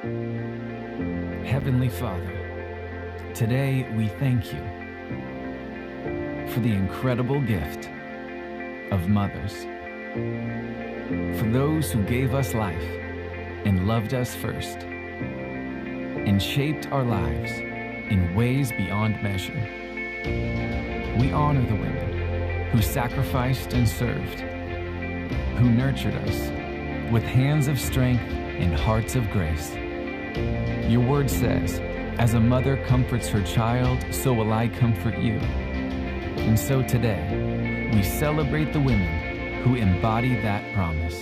Heavenly Father, today we thank you for the incredible gift of mothers, for those who gave us life and loved us first, and shaped our lives in ways beyond measure. We honor the women who sacrificed and served, who nurtured us with hands of strength and hearts of grace. Your word says, as a mother comforts her child, so will I comfort you. And so today, we celebrate the women who embody that promise.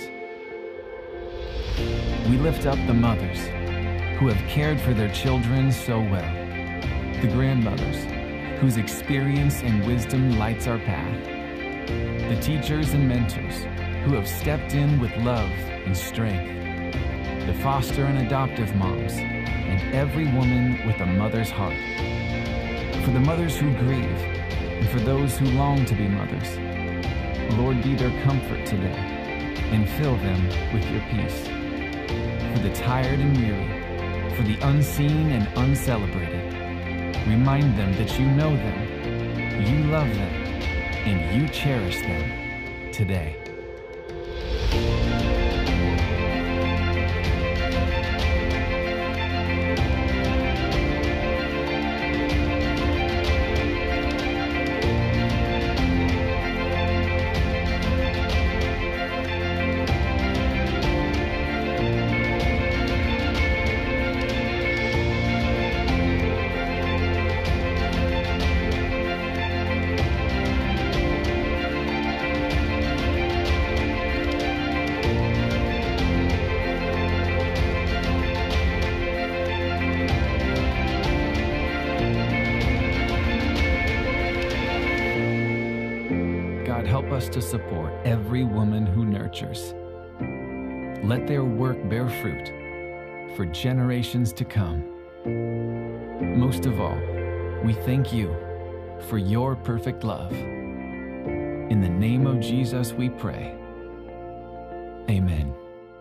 We lift up the mothers who have cared for their children so well, the grandmothers whose experience and wisdom lights our path, the teachers and mentors who have stepped in with love and strength, the foster and adoptive moms, and every woman with a mother's heart. For the mothers who grieve, and for those who long to be mothers, Lord, be their comfort today, and fill them with your peace. For the tired and weary, for the unseen and uncelebrated, remind them that you know them, you love them, and you cherish them today. God, help us to support every woman who nurtures. Let their work bear fruit for generations to come. Most of all, we thank you for your perfect love. In the name of Jesus we pray. Amen.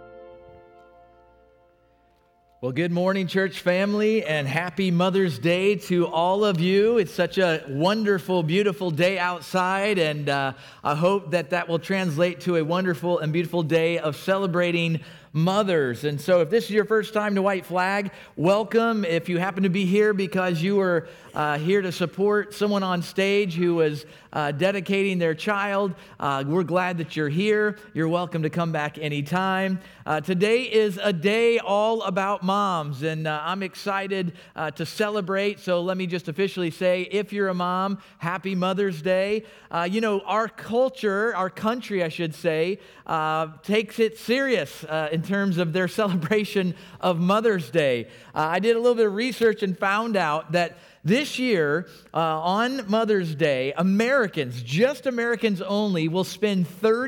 Well, good morning, church family, and happy Mother's Day to all of you. It's such a wonderful, beautiful day outside, and I hope that will translate to a wonderful and beautiful day of celebrating mothers. And so if this is your first time to White Flag, welcome. If you happen to be here because you were here to support someone on stage who was dedicating their child, we're glad that you're here. You're welcome to come back anytime. Today is a day all about moms, and I'm excited to celebrate. So let me just officially say, if you're a mom, happy Mother's Day. Our culture, our country, I should say, takes it serious in terms of their celebration of Mother's Day. I did a little bit of research and found out that this year, on Mother's Day, Americans, just Americans only, will spend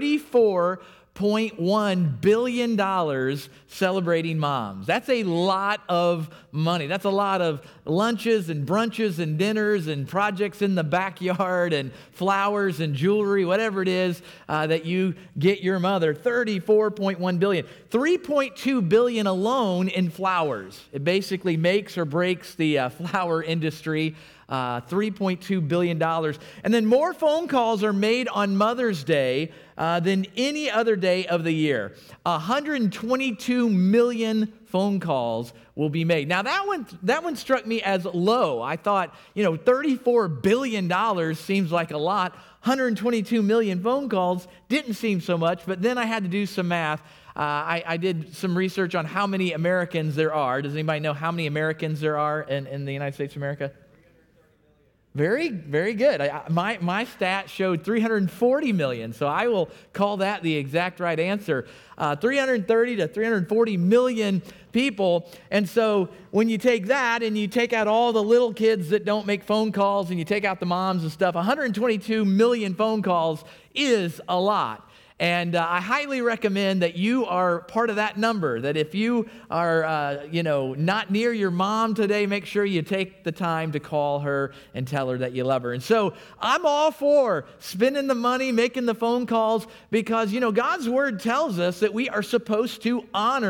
$34.1 billion celebrating moms. That's a lot of money. That's a lot of lunches and brunches and dinners and projects in the backyard and flowers and jewelry, whatever it is that you get your mother. $34.1 billion. $3.2 billion alone in flowers. It basically makes or breaks the flower industry. $3.2 billion. And then more phone calls are made on Mother's Day than any other day of the year. 122 million phone calls will be made. Now that one struck me as low. I thought, $34 billion seems like a lot. 122 million phone calls didn't seem so much, but then I had to do some math. I did some research on how many Americans there are. Does anybody know how many Americans there are in the United States of America? Very, very good. My stat showed 340 million, so I will call that the exact right answer. 330 to 340 million people. And so when you take that and you take out all the little kids that don't make phone calls and you take out the moms and stuff, 122 million phone calls is a lot. And I highly recommend that you are part of that number, that if you are, not near your mom today, make sure you take the time to call her and tell her that you love her. And so I'm all for spending the money, making the phone calls, because, God's Word tells us that we are supposed to honor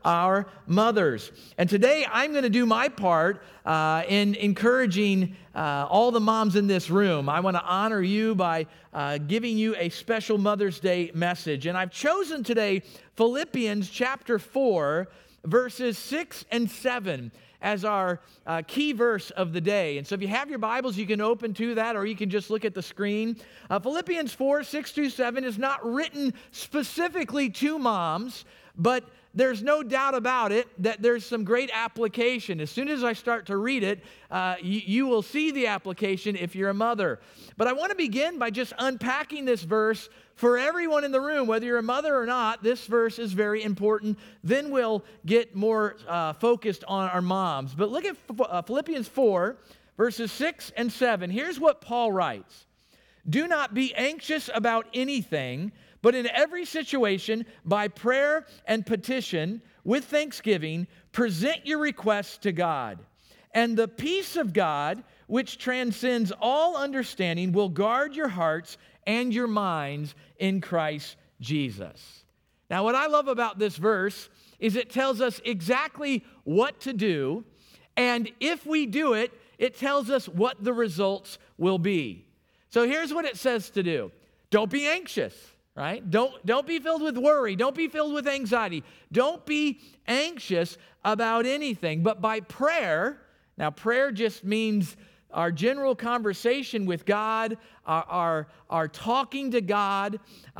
our mothers. And today I'm going to do my part in encouraging all the moms in this room. I want to honor you by giving you a special Mother's Day message. And I've chosen today Philippians chapter 4, verses 6 and 7 as our key verse of the day. And so if you have your Bibles, you can open to that, or you can just look at the screen. Philippians 4, 6 through 7 is not written specifically to moms, but there's no doubt about it that there's some great application. As soon as I start to read it, you will see the application if you're a mother. But I want to begin by just unpacking this verse for everyone in the room, whether you're a mother or not. This verse is very important. Then we'll get more focused on our moms. But look at Philippians 4, verses 6 and 7. Here's what Paul writes. Do not be anxious about anything, but in every situation, by prayer and petition, with thanksgiving, present your requests to God. And the peace of God, which transcends all understanding, will guard your hearts and your minds in Christ Jesus. Now, what I love about this verse is it tells us exactly what to do, and if we do it, it tells us what the results will be. So here's what it says to do. Don't be anxious, right? Don't be filled with worry. Don't be filled with anxiety. Don't be anxious about anything, but by prayer. Now, prayer just means our general conversation with God, our talking to God.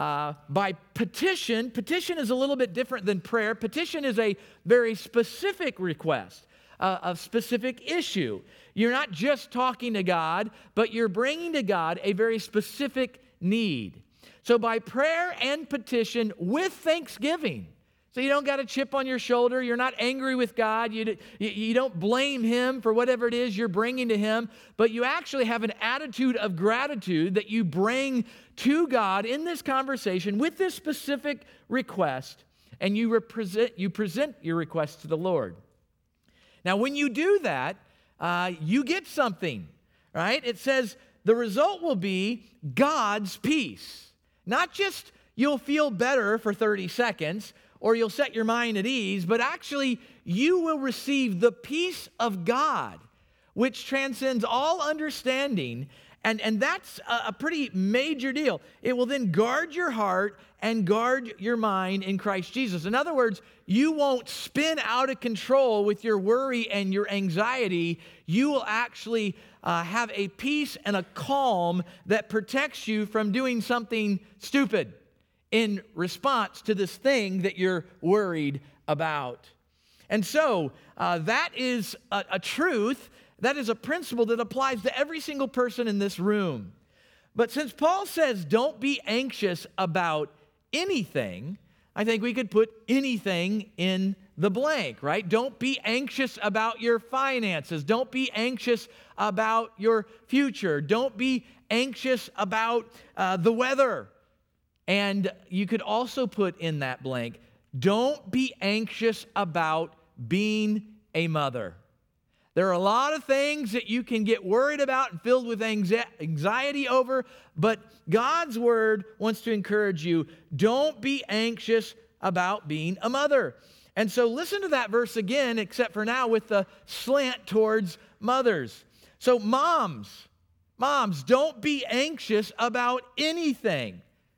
By petition is a little bit different than prayer. Petition is a very specific request, a specific issue. You're not just talking to God, but you're bringing to God a very specific need. So by prayer and petition with thanksgiving. So you don't got a chip on your shoulder. You're not angry with God. You don't blame Him for whatever it is you're bringing to Him, but you actually have an attitude of gratitude that you bring to God in this conversation with this specific request, and you present your request to the Lord. Now, when you do that, you get something, right? It says the result will be God's peace. Not just you'll feel better for 30 seconds, or you'll set your mind at ease, but actually you will receive the peace of God, which transcends all understanding, and that's a pretty major deal. It will then guard your heart and guard your mind in Christ Jesus. In other words, you won't spin out of control with your worry and your anxiety. You will actually have a peace and a calm that protects you from doing something stupid in response to this thing that you're worried about. And so that is a truth, that is a principle that applies to every single person in this room. But since Paul says don't be anxious about anything, I think we could put anything in the blank, right? Don't be anxious about your finances. Don't be anxious about your future. Don't be anxious about the weather. And you could also put in that blank, don't be anxious about being a mother. There are a lot of things that you can get worried about and filled with anxiety over, but God's word wants to encourage you, don't be anxious about being a mother. And so listen to that verse again, except for now with the slant towards mothers. So moms, don't be anxious about anything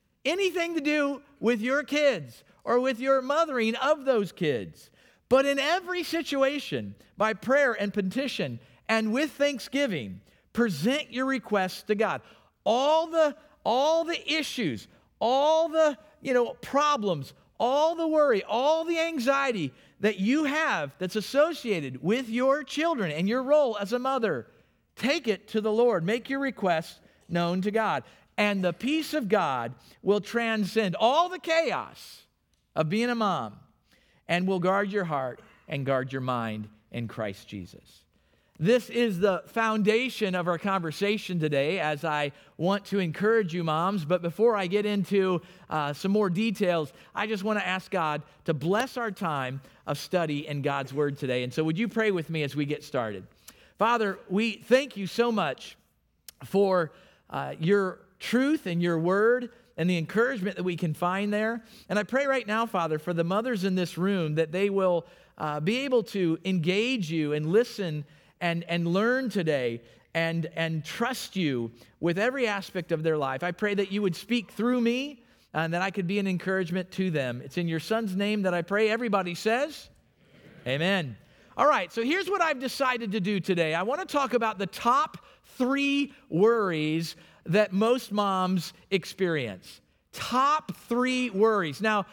to do with your kids or with your mothering of those kids. But in every situation, by prayer and petition and with thanksgiving, present your requests to God. All the issues, all the problems, all the worry, all the anxiety that you have that's associated with your children and your role as a mother, take it to the Lord. Make your requests known to God. And the peace of God will transcend all the chaos of being a mom and will guard your heart and guard your mind in Christ Jesus. This is the foundation of our conversation today as I want to encourage you moms. But before I get into some more details, I just want to ask God to bless our time of study in God's Word today. And so would you pray with me as we get started? Father, we thank you so much for your truth and your word. and the encouragement that we can find there. And I pray right now, Father, for the mothers in this room that they will be able to engage you and listen and learn today and trust you with every aspect of their life. I pray that you would speak through me and that I could be an encouragement to them. It's in your Son's name that I pray. Everybody says, Amen. All right, so here's what I've decided to do today. I want to talk about the top 3 worries that most moms experience. Top 3 worries. Now,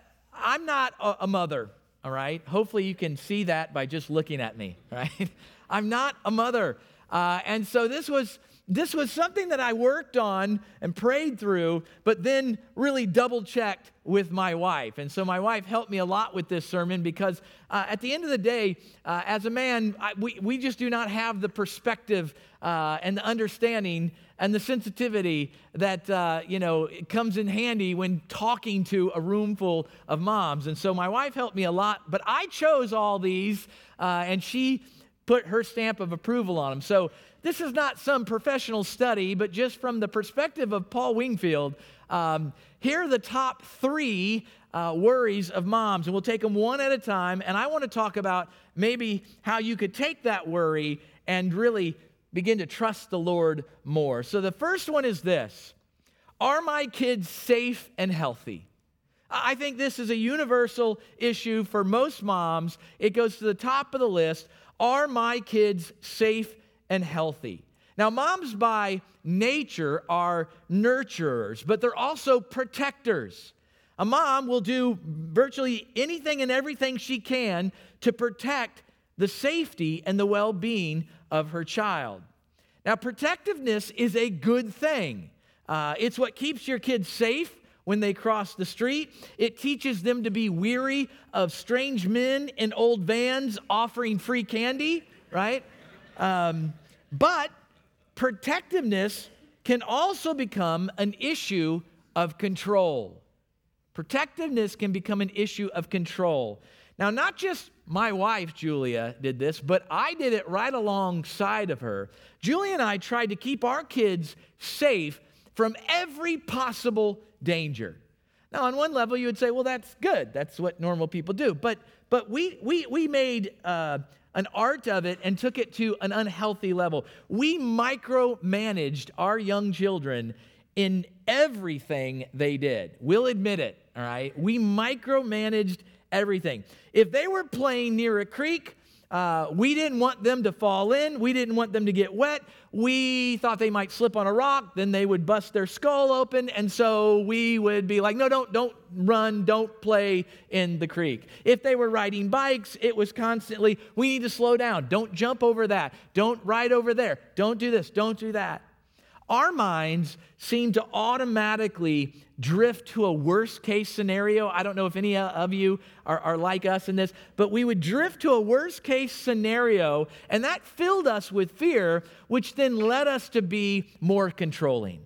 I'm not a mother, all right? Hopefully you can see that by just looking at me, right? I'm not a mother. And so this was something that I worked on and prayed through, but then really double-checked with my wife. And so my wife helped me a lot with this sermon because at the end of the day, as a man, we just do not have the perspective and the understanding and the sensitivity that, it comes in handy when talking to a room full of moms. And so my wife helped me a lot, but I chose all these, and she put her stamp of approval on them. So this is not some professional study, but just from the perspective of Paul Wingfield, here are the top 3 worries of moms, and we'll take them one at a time, and I want to talk about maybe how you could take that worry and really begin to trust the Lord more. So the first one is this: are my kids safe and healthy? I think this is a universal issue for most moms. It goes to the top of the list. Are my kids safe and healthy? Now, moms by nature are nurturers, but they're also protectors. A mom will do virtually anything and everything she can to protect the safety and the well-being of her child. Now, protectiveness is a good thing. It's what keeps your kids safe when they cross the street. It teaches them to be weary of strange men in old vans offering free candy, right? But protectiveness can also become an issue of control. Protectiveness can become an issue of control. Now, not just my wife, Julia, did this, but I did it right alongside of her. Julia and I tried to keep our kids safe from every possible danger. Now, on one level, you would say, well, that's good. That's what normal people do. But we made an art of it and took it to an unhealthy level. We micromanaged our young children in everything they did. We'll admit it, all right? We micromanaged everything. If they were playing near a creek, we didn't want them to fall in. We didn't want them to get wet. We thought they might slip on a rock. Then they would bust their skull open. And so we would be like, no, don't run. Don't play in the creek. If they were riding bikes, it was constantly, we need to slow down. Don't jump over that. Don't ride over there. Don't do this. Don't do that. Our minds seem to automatically drift to a worst case scenario. I don't know if any of you are like us in this, but we would drift to a worst case scenario, and that filled us with fear, which then led us to be more controlling.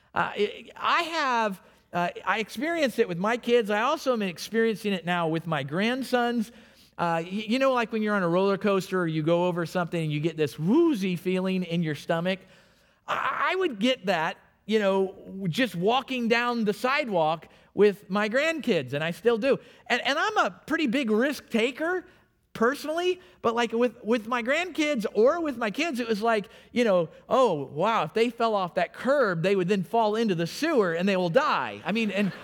I experienced it with my kids. I also am experiencing it now with my grandsons. Like when you're on a roller coaster or you go over something and you get this woozy feeling in your stomach. I would get that, just walking down the sidewalk with my grandkids, and I still do. And I'm a pretty big risk taker personally, but like with my grandkids or with my kids, it was like, oh, wow, if they fell off that curb, they would then fall into the sewer and they will die. I mean, and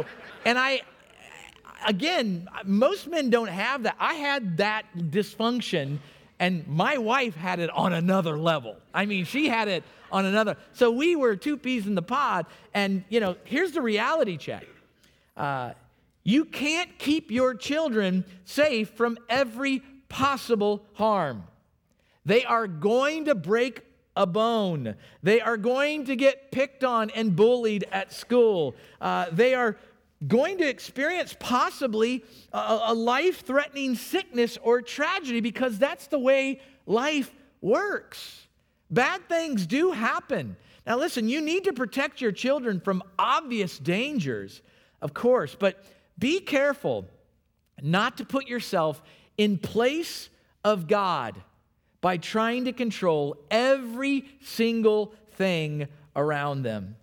again, most men don't have that. I had that dysfunction, and my wife had it on another level. I mean, she had it on another. So we were 2 peas in the pod. And, here's the reality check. You can't keep your children safe from every possible harm. They are going to break a bone. They are going to get picked on and bullied at school. They are going to experience possibly a life-threatening sickness or tragedy, because that's the way life works. Bad things do happen. Now listen, you need to protect your children from obvious dangers, of course, but be careful not to put yourself in place of God by trying to control every single thing around them.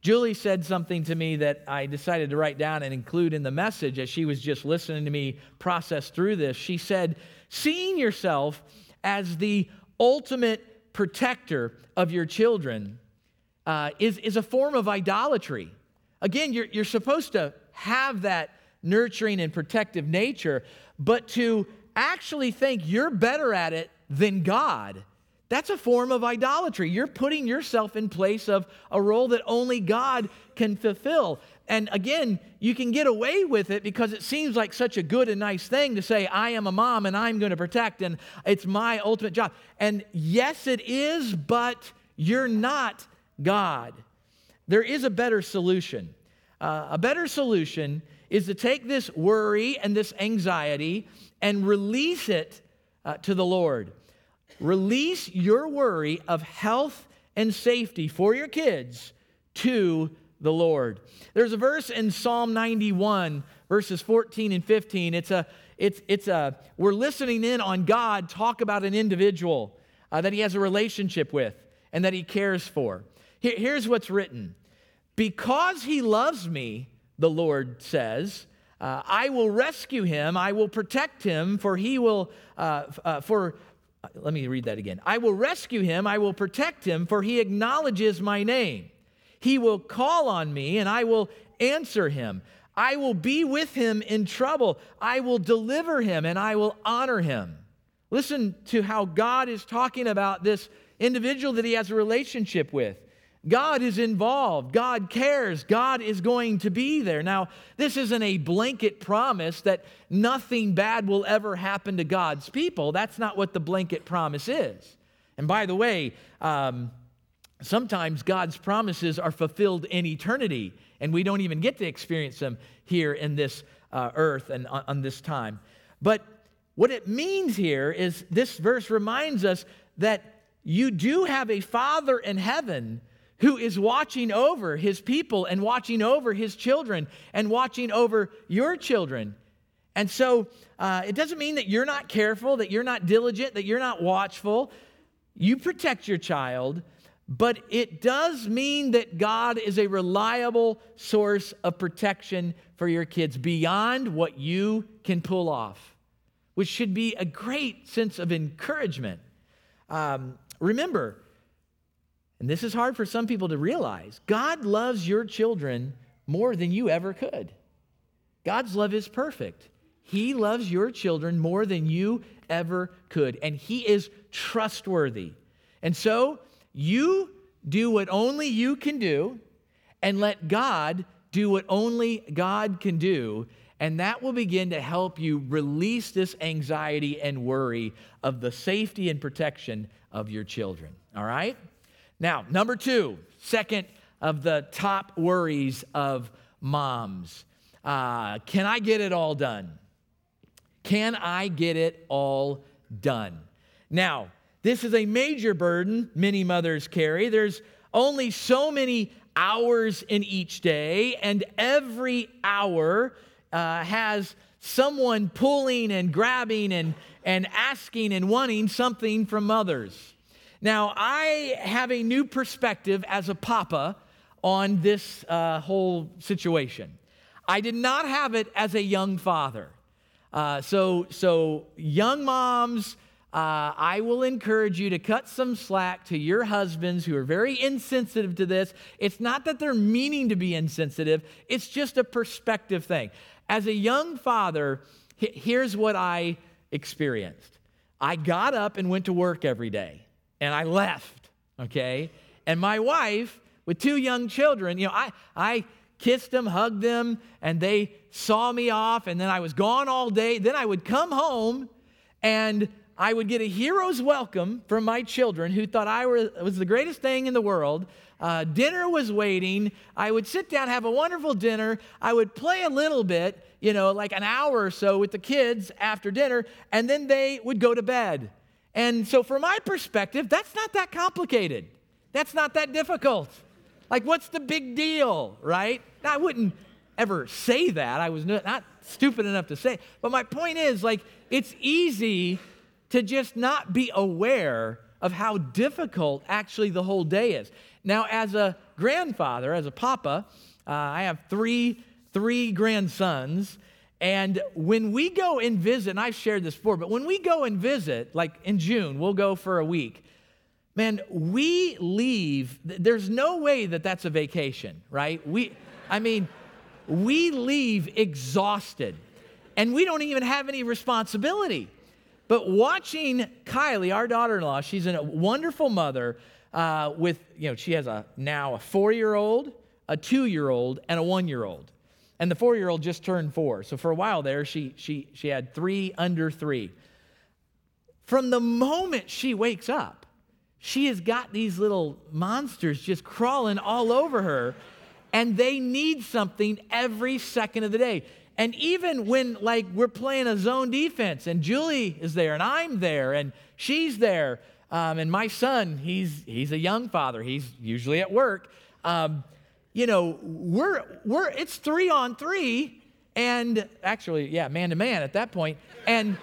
Julie said something to me that I decided to write down and include in the message as she was just listening to me process through this. She said, seeing yourself as the ultimate protector of your children is a form of idolatry. Again, you're supposed to have that nurturing and protective nature, but to actually think you're better at it than God, that's a form of idolatry. You're putting yourself in place of a role that only God can fulfill. And again, you can get away with it because it seems like such a good and nice thing to say, I am a mom and I'm going to protect and it's my ultimate job. And yes, it is, but you're not God. There is a better solution. A better solution is to take this worry and this anxiety and release it to the Lord. Release your worry of health and safety for your kids to the Lord. There's a verse in Psalm 91, verses 14 and 15. We're listening in on God talk about an individual that he has a relationship with and that he cares for. Here's what's written. Because he loves me, the Lord says, I will rescue him, I will protect him, for he will, let me read that again. I will rescue him, I will protect him, for he acknowledges my name. He will call on me, and I will answer him. I will be with him in trouble. I will deliver him, and I will honor him. Listen to how God is talking about this individual that he has a relationship with. God is involved. God cares. God is going to be there. Now, this isn't a blanket promise that nothing bad will ever happen to God's people. That's not what the blanket promise is. And by the way, sometimes God's promises are fulfilled in eternity, and we don't even get to experience them here in this earth and on this time. But what it means here is this verse reminds us that you do have a Father in heaven who is watching over his people and watching over his children and watching over your children. And so it doesn't mean that you're not careful, that you're not diligent, that you're not watchful. You protect your child, but it does mean that God is a reliable source of protection for your kids beyond what you can pull off, which should be a great sense of encouragement. Remember, and this is hard for some people to realize, God loves your children more than you ever could. God's love is perfect. He loves your children more than you ever could, and he is trustworthy. And so you do what only you can do, and let God do what only God can do, and that will begin to help you release this anxiety and worry of the safety and protection of your children. All right? Now, number two, second of the top worries of moms. Can I get it all done? Can I get it all done? Now, this is a major burden many mothers carry. There's only so many hours in each day, and every hour has someone pulling and grabbing and asking and wanting something from mothers. Now, I have a new perspective as a papa on this whole situation. I did not have it as a young father. So young moms, I will encourage you to cut some slack to your husbands who are very insensitive to this. It's not that they're meaning to be insensitive. It's just a perspective thing. As a young father, here's what I experienced. I got up and went to work every day. And I left, okay? And my wife, with two young children, I kissed them, hugged them, and they saw me off, and then I was gone all day. Then I would come home, and I would get a hero's welcome from my children who thought I was the greatest thing in the world. Dinner was waiting. I would sit down, have a wonderful dinner. I would play a little bit, like an hour or so with the kids after dinner, and then they would go to bed. And so from my perspective, that's not that complicated. That's not that difficult. Like, what's the big deal, right? Now, I wouldn't ever say that. I was not stupid enough to say. But my point is, it's easy to just not be aware of how difficult actually the whole day is. Now, as a grandfather, as a papa, I have three grandsons. And when we go and visit, and I've shared this before, but when we go and visit, like in June, we'll go for a week. Man, we leave, there's no way that that's a vacation, right? We leave exhausted, and we don't even have any responsibility. But watching Kylie, our daughter-in-law, she's a wonderful mother with, she has now a 4-year-old, a 2-year-old, and a 1-year-old. And the 4-year-old just turned 4. So for a while there, she had 3 under 3. From the moment she wakes up, she has got these little monsters just crawling all over her, and they need something every second of the day. And even when, we're playing a zone defense, and Julie is there, and I'm there, and she's there, and my son, he's a young father. He's usually at work. It's 3-on-3, and actually, man to man at that point, and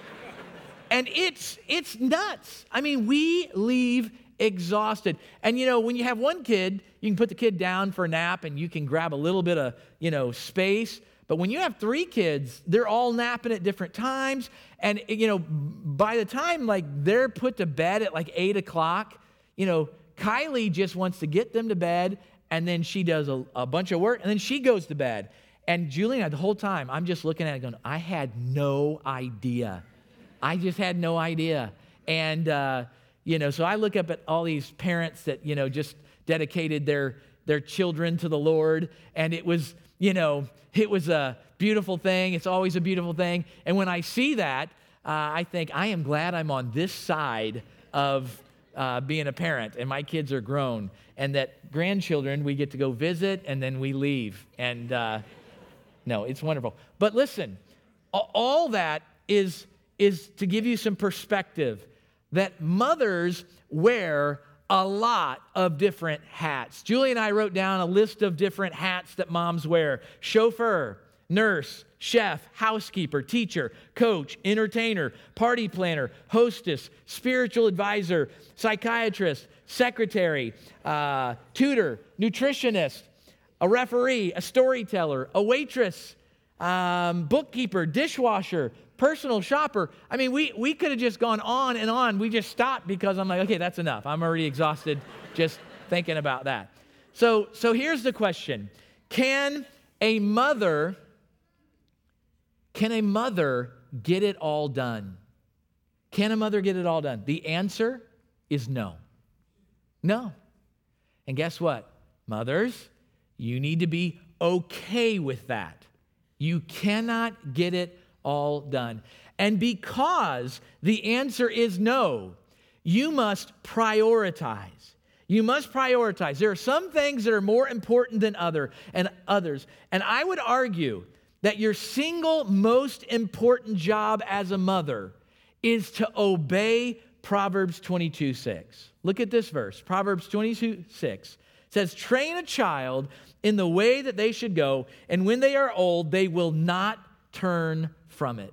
it's nuts. I mean, we leave exhausted. And when you have one kid, you can put the kid down for a nap, and you can grab a little bit of space. But when you have 3 kids, they're all napping at different times, and by the time they're put to bed at 8 o'clock, Kylie just wants to get them to bed. And then she does a bunch of work, and then she goes to bed. And Julie and I, the whole time, I'm just looking at it going, I had no idea. I just had no idea. And, so I look up at all these parents that, just dedicated their children to the Lord. And it was a beautiful thing. It's always a beautiful thing. And when I see that, I think, I am glad I'm on this side of being a parent, and my kids are grown, and that grandchildren, we get to go visit, and then we leave. And no, it's wonderful. But listen, all that is to give you some perspective that mothers wear a lot of different hats. Julie and I wrote down a list of different hats that moms wear: chauffeur, nurse, chef, housekeeper, teacher, coach, entertainer, party planner, hostess, spiritual advisor, psychiatrist, secretary, tutor, nutritionist, a referee, a storyteller, a waitress, bookkeeper, dishwasher, personal shopper. I mean, we could have just gone on and on. We just stopped because I'm like, okay, that's enough. I'm already exhausted just thinking about that. So here's the question. Can a mother get it all done? Can a mother get it all done? The answer is no. No. And guess what? Mothers, you need to be okay with that. You cannot get it all done. And because the answer is no, you must prioritize. You must prioritize. There are some things that are more important than others. And I would argue that your single most important job as a mother is to obey Proverbs 22:6. Look at this verse. Proverbs 22:6 says, train a child in the way that they should go, and when they are old, they will not turn from it.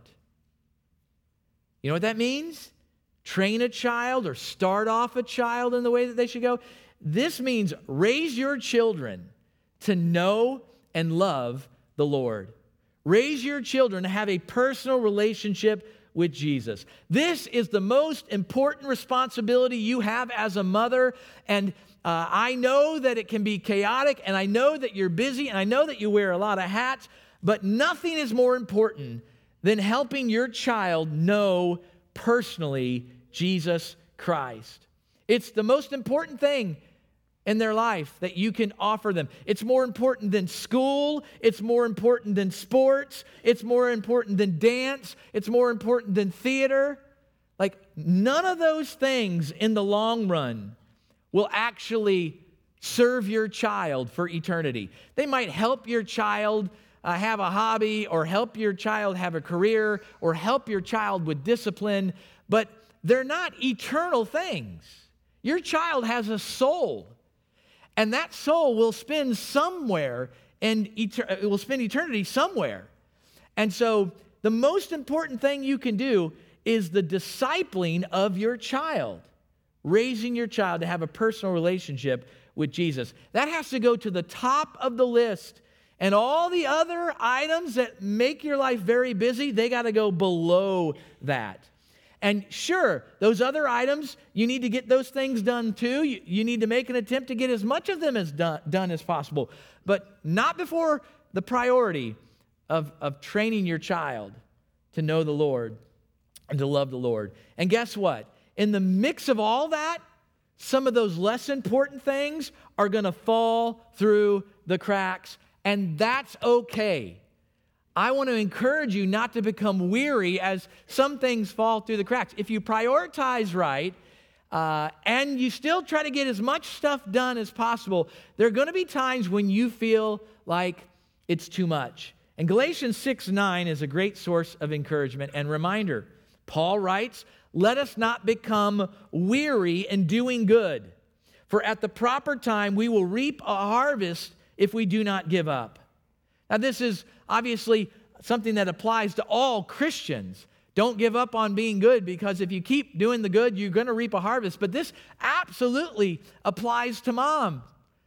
You know what that means? Train a child or start off a child in the way that they should go. This means raise your children to know and love the Lord. Raise your children to have a personal relationship with Jesus. This is the most important responsibility you have as a mother. And I know that it can be chaotic, and I know that you're busy, and I know that you wear a lot of hats, but nothing is more important than helping your child know personally Jesus Christ. It's the most important thing in their life that you can offer them. It's more important than school. It's more important than sports. It's more important than dance. It's more important than theater. None of those things in the long run will actually serve your child for eternity. They might help your child have a hobby, or help your child have a career, or help your child with discipline, but they're not eternal things. Your child has a soul, and that soul will spend somewhere, and it will spend eternity somewhere. And so the most important thing you can do is the discipling of your child, raising your child to have a personal relationship with Jesus. That has to go to the top of the list. And all the other items that make your life very busy, they got to go below that. And sure, those other items, you need to get those things done too. You need to make an attempt to get as much of them as done as possible, but not before the priority of training your child to know the Lord and to love the Lord. And guess what? In the mix of all that, some of those less important things are going to fall through the cracks, and that's okay. I want to encourage you not to become weary as some things fall through the cracks. If you prioritize right, and you still try to get as much stuff done as possible, there are going to be times when you feel like it's too much. And Galatians 6:9 is a great source of encouragement and reminder. Paul writes, "Let us not become weary in doing good, for at the proper time we will reap a harvest if we do not give up." Now, this is obviously something that applies to all Christians. Don't give up on being good, because if you keep doing the good, you're going to reap a harvest. But this absolutely applies to mom.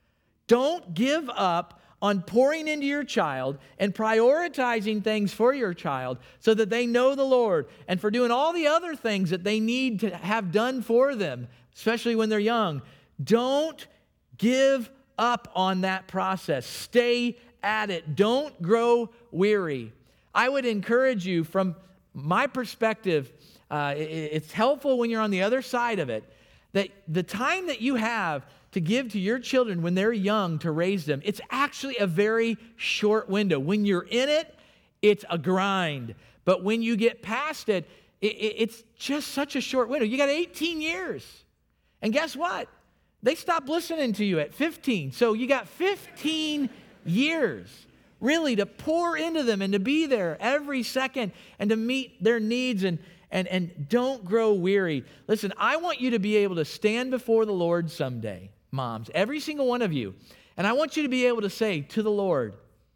Don't give up on pouring into your child and prioritizing things for your child so that they know the Lord, and for doing all the other things that they need to have done for them, especially when they're young. Don't give up on that process. Stay at it. Don't grow weary. I would encourage you, from my perspective, it's helpful when you're on the other side of it, that the time that you have to give to your children when they're young to raise them, it's actually a very short window. When you're in it, it's a grind. But when you get past it, it's just such a short window. You got 18 years. And guess what? They stopped listening to you at 15. So you got 15 years really to pour into them and to be there every second and to meet their needs, and don't grow weary. Listen, I want you to be able to stand before the Lord someday, moms, every single one of you. And I want you to be able to say to the Lord,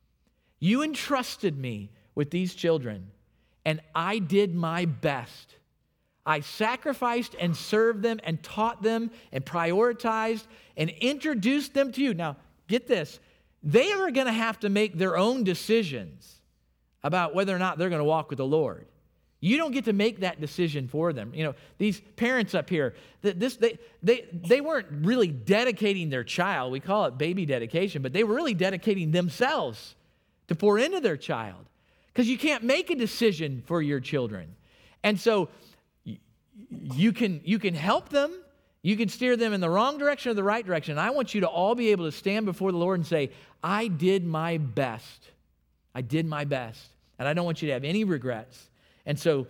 "You entrusted me with these children, and I did my best. I sacrificed and served them and taught them and prioritized and introduced them to you." Now, get this. They are going to have to make their own decisions about whether or not they're going to walk with the Lord. You don't get to make that decision for them. You know, these parents up here, they weren't really dedicating their child. We call it baby dedication, but they were really dedicating themselves to pour into their child, because you can't make a decision for your children. And so you can help them. You can steer them in the wrong direction or the right direction. And I want you to all be able to stand before the Lord and say, "I did my best. I did my best." And I don't want you to have any regrets. And so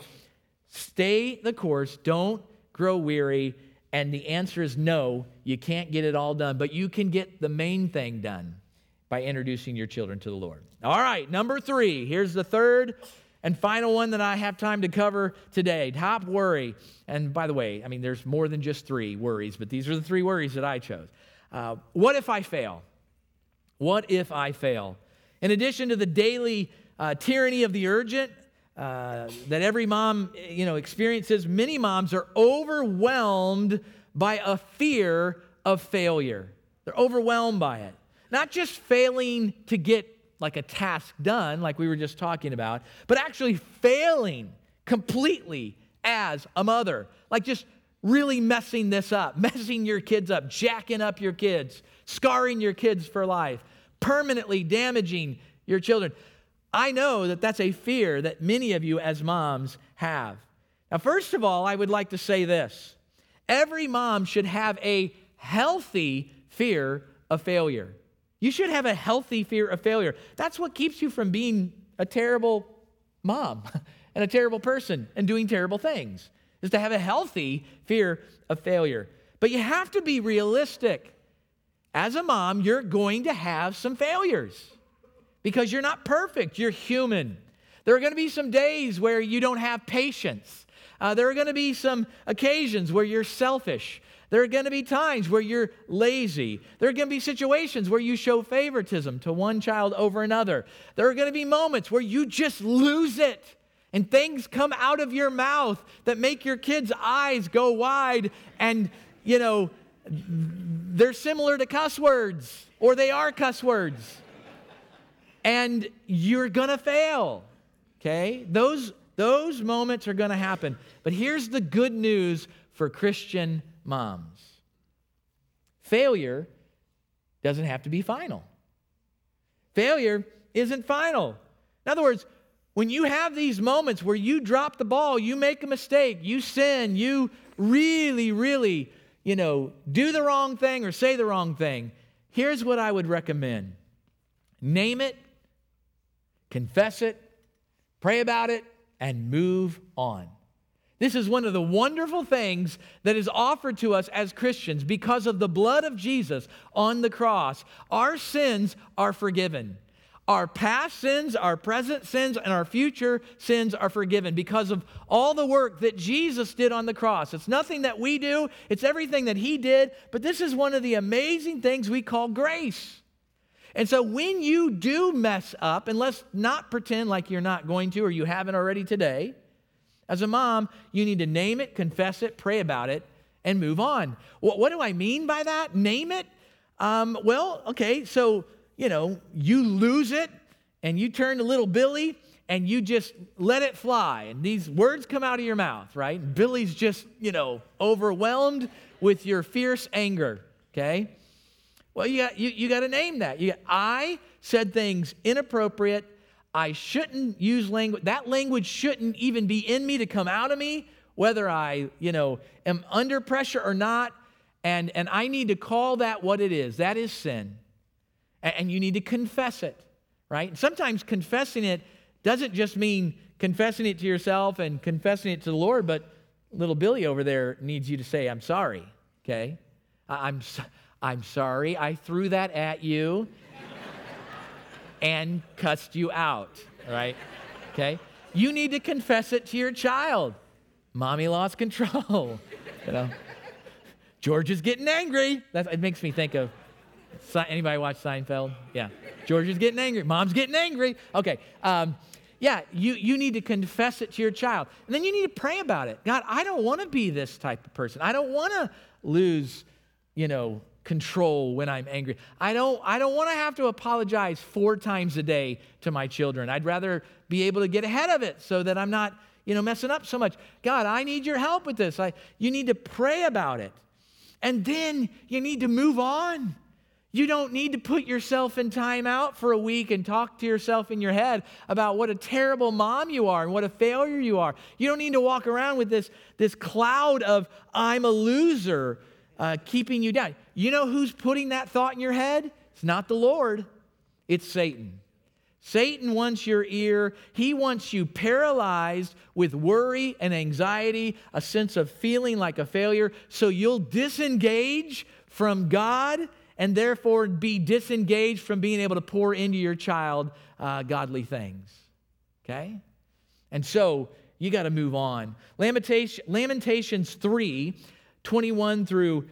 stay the course. Don't grow weary. And the answer is no, you can't get it all done. But you can get the main thing done by introducing your children to the Lord. All right, number 3. Here's the third and final one that I have time to cover today. Top worry. And by the way, I mean, there's more than just 3 worries, but these are the 3 worries that I chose. What if I fail? What if I fail? In addition to the daily tyranny of the urgent that every mom, experiences, many moms are overwhelmed by a fear of failure. They're overwhelmed by it. Not just failing to get like a task done, like we were just talking about, but actually failing completely as a mother. Like just really messing this up, messing your kids up, jacking up your kids, scarring your kids for life, permanently damaging your children. I know that that's a fear that many of you as moms have. Now, first of all, I would like to say this. Every mom should have a healthy fear of failure. You should have a healthy fear of failure. That's what keeps you from being a terrible mom and a terrible person and doing terrible things, is to have a healthy fear of failure. But you have to be realistic. As a mom, you're going to have some failures because you're not perfect. You're human. There are going to be some days where you don't have patience. There are going to be some occasions where you're selfish. There are going to be times where you're lazy. There are going to be situations where you show favoritism to one child over another. There are going to be moments where you just lose it and things come out of your mouth that make your kids' eyes go wide, and, they're similar to cuss words, or they are cuss words. And you're going to fail, okay? Those moments are going to happen. But here's the good news for Christian moms. Failure doesn't have to be final. Failure isn't final. In other words, when you have these moments where you drop the ball, you make a mistake, you sin, you really, really, do the wrong thing or say the wrong thing, here's what I would recommend. Name it, confess it, pray about it, and move on. This is one of the wonderful things that is offered to us as Christians because of the blood of Jesus on the cross. Our sins are forgiven. Our past sins, our present sins, and our future sins are forgiven because of all the work that Jesus did on the cross. It's nothing that we do. It's everything that He did. But this is one of the amazing things we call grace. And so when you do mess up, and let's not pretend like you're not going to or you haven't already today, as a mom, you need to name it, confess it, pray about it, and move on. What do I mean by that? Name it? So you lose it, and you turn to little Billy, and you just let it fly. And these words come out of your mouth, right? And Billy's just, overwhelmed with your fierce anger, okay? Well, you got to name that. I said things inappropriate. I shouldn't use language. That language shouldn't even be in me to come out of me, whether I, am under pressure or not. And I need to call that what it is. That is sin. And you need to confess it, right? And sometimes confessing it doesn't just mean confessing it to yourself and confessing it to the Lord, but little Billy over there needs you to say, I'm sorry, okay? I'm sorry I threw that at you and cussed you out, right? Okay? You need to confess it to your child. Mommy lost control, George is getting angry. It makes me think of, anybody watch Seinfeld? Yeah. George is getting angry. Mom's getting angry. Okay. You need to confess it to your child. And then you need to pray about it. God, I don't want to be this type of person. I don't want to lose, control when I'm angry. I don't want to have to apologize 4 times a day to my children. I'd rather be able to get ahead of it so that I'm not, messing up so much. God, I need your help with this. You need to pray about it. And then you need to move on. You don't need to put yourself in time out for a week and talk to yourself in your head about what a terrible mom you are and what a failure you are. You don't need to walk around with this cloud of I'm a loser keeping you down. You know who's putting that thought in your head? It's not the Lord. It's Satan. Satan wants your ear. He wants you paralyzed with worry and anxiety, a sense of feeling like a failure, so you'll disengage from God and therefore be disengaged from being able to pour into your child godly things, okay? And so you got to move on. Lamentations 3, 21 through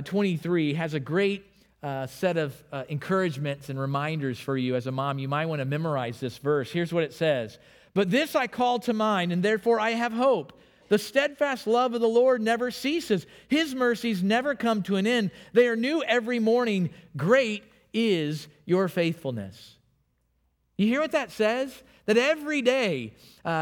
23 has a great set of encouragements and reminders for you as a mom. You might want to memorize this verse. Here's what it says. But this I call to mind, and therefore I have hope. The steadfast love of the Lord never ceases. His mercies never come to an end. They are new every morning. Great is your faithfulness. You hear what that says? That every day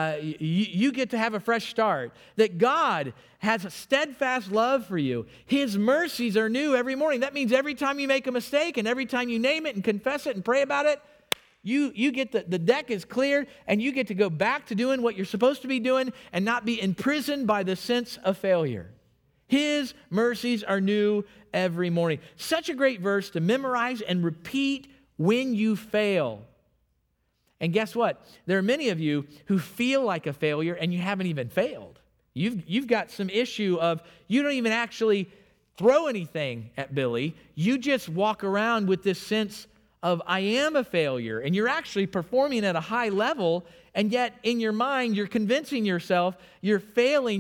you get to have a fresh start. That God has a steadfast love for you. His mercies are new every morning. That means every time you make a mistake and every time you name it and confess it and pray about it, you get the deck is cleared and you get to go back to doing what you're supposed to be doing and not be imprisoned by the sense of failure. His mercies are new every morning. Such a great verse to memorize and repeat when you fail. And guess what? There are many of you who feel like a failure and you haven't even failed. You've got some issue of you don't even actually throw anything at Billy. You just walk around with this sense of I am a failure, and you're actually performing at a high level, and yet in your mind you're convincing yourself you're failing,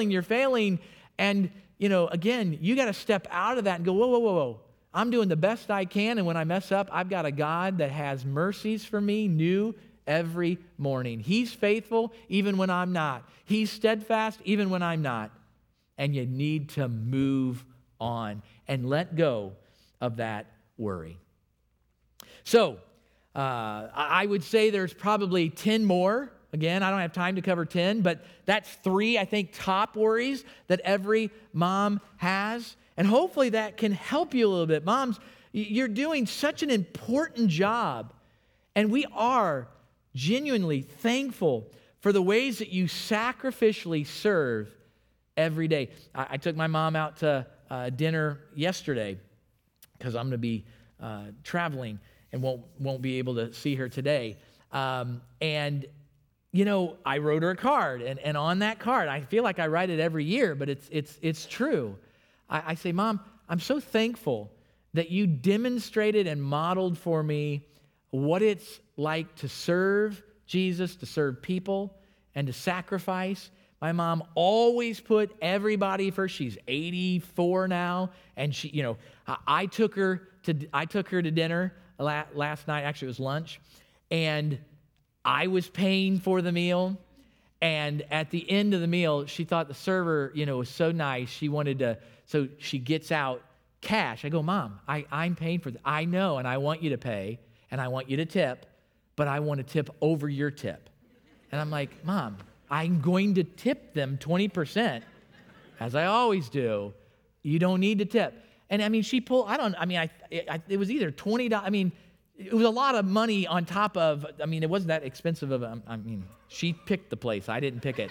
and again, you got to step out of that and go, whoa. I'm doing the best I can, and when I mess up, I've got a God that has mercies for me new every morning. He's faithful even when I'm not. He's steadfast even when I'm not. And you need to move on and let go of that worry. So, I would say there's probably 10 more. Again, I don't have time to cover 10, but that's 3, I think, top worries that every mom has. And hopefully that can help you a little bit. Moms, you're doing such an important job, and we are genuinely thankful for the ways that you sacrificially serve every day. I took my mom out to dinner yesterday because I'm going to be traveling and won't be able to see her today. And you know, I wrote her a card, and on that card, I feel like I write it every year, but it's true. I say, Mom, I'm so thankful that you demonstrated and modeled for me what it's like to serve Jesus, to serve people, and to sacrifice. My mom always put everybody first. She's 84 now, and she, you know, I took her to dinner last night. Actually, it was lunch, and I was paying for the meal, and at the end of the meal, she thought the server, you know, was so nice. She wanted to, so she gets out cash. I go, Mom, I'm paying for this. I know, and I want you to pay, and I want you to tip, but I want to tip over your tip. And I'm like, Mom, I'm going to tip them 20%, as I always do. You don't need to tip. And I mean, she pulled, it was either $20, I mean, it was a lot of money on top of, I mean, it wasn't that expensive of a, I mean, she picked the place. I didn't pick it.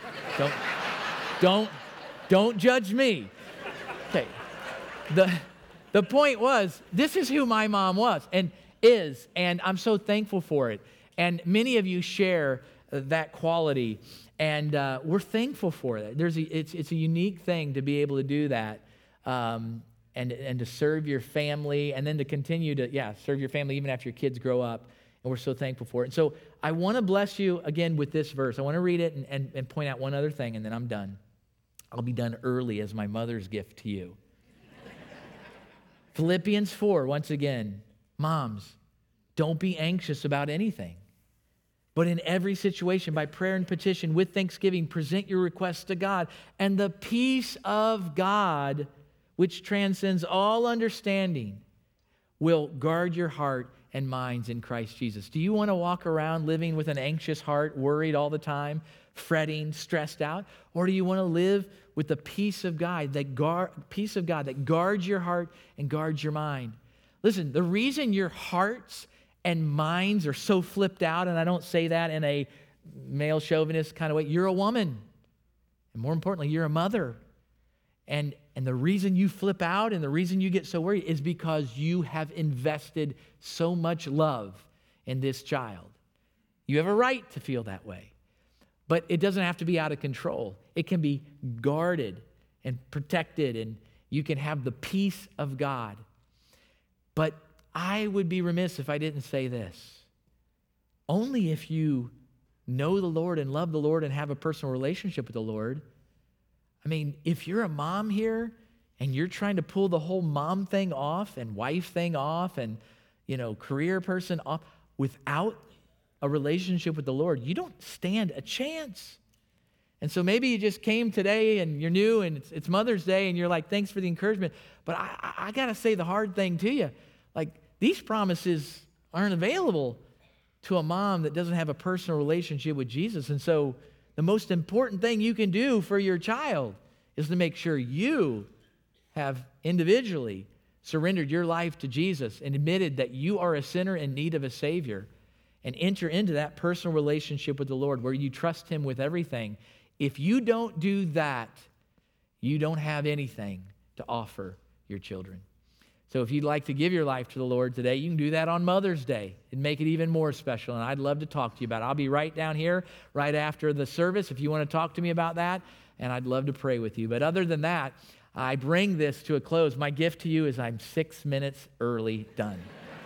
Don't judge me. Okay. The point was, this is who my mom was and is, and I'm so thankful for it. And many of you share that quality, and we're thankful for it. It's a unique thing to be able to do that. And to serve your family, and then to continue to, serve your family even after your kids grow up. And we're so thankful for it. And so I want to bless you again with this verse. I want to read it and point out one other thing, and then I'm done. I'll be done early as my mother's gift to you. Philippians 4, once again, moms, don't be anxious about anything, but in every situation, by prayer and petition, with thanksgiving, present your requests to God, and the peace of God, which transcends all understanding, will guard your heart and minds in Christ Jesus. Do you want to walk around living with an anxious heart, worried all the time, fretting, stressed out? Or do you want to live with the peace of God that guards your heart and guards your mind? Listen, the reason your hearts and minds are so flipped out, and I don't say that in a male chauvinist kind of way, you're a woman. And more importantly, you're a mother. And the reason you flip out and the reason you get so worried is because you have invested so much love in this child. You have a right to feel that way. But it doesn't have to be out of control. It can be guarded and protected, and you can have the peace of God. But I would be remiss if I didn't say this. Only if you know the Lord and love the Lord and have a personal relationship with the Lord. I mean, if you're a mom here and you're trying to pull the whole mom thing off and wife thing off and, career person off without a relationship with the Lord, you don't stand a chance. And so maybe you just came today and you're new and it's Mother's Day and you're like, thanks for the encouragement. But I got to say the hard thing to you. Like, these promises aren't available to a mom that doesn't have a personal relationship with Jesus. And so the most important thing you can do for your child is to make sure you have individually surrendered your life to Jesus and admitted that you are a sinner in need of a Savior, and enter into that personal relationship with the Lord where you trust Him with everything. If you don't do that, you don't have anything to offer your children. So if you'd like to give your life to the Lord today, you can do that on Mother's Day and make it even more special. And I'd love to talk to you about it. I'll be right down here right after the service if you want to talk to me about that. And I'd love to pray with you. But other than that, I bring this to a close. My gift to you is I'm 6 minutes early done.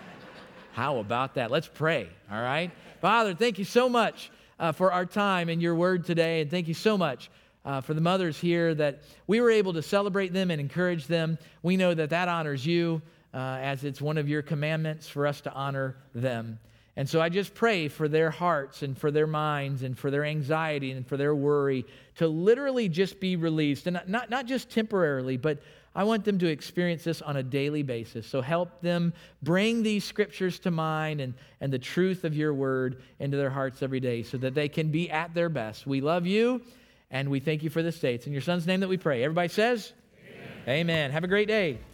How about that? Let's pray, all right? Father, thank you so much for our time and your word today. And thank you so much for the mothers here that we were able to celebrate them and encourage them. We know that honors you as it's one of your commandments for us to honor them. And so I just pray for their hearts and for their minds and for their anxiety and for their worry to literally just be released. And not just temporarily, but I want them to experience this on a daily basis. So help them bring these scriptures to mind and the truth of your word into their hearts every day so that they can be at their best. We love you, and we thank you for this day. It's in your son's name that we pray. Everybody says, amen. Amen. Have a great day.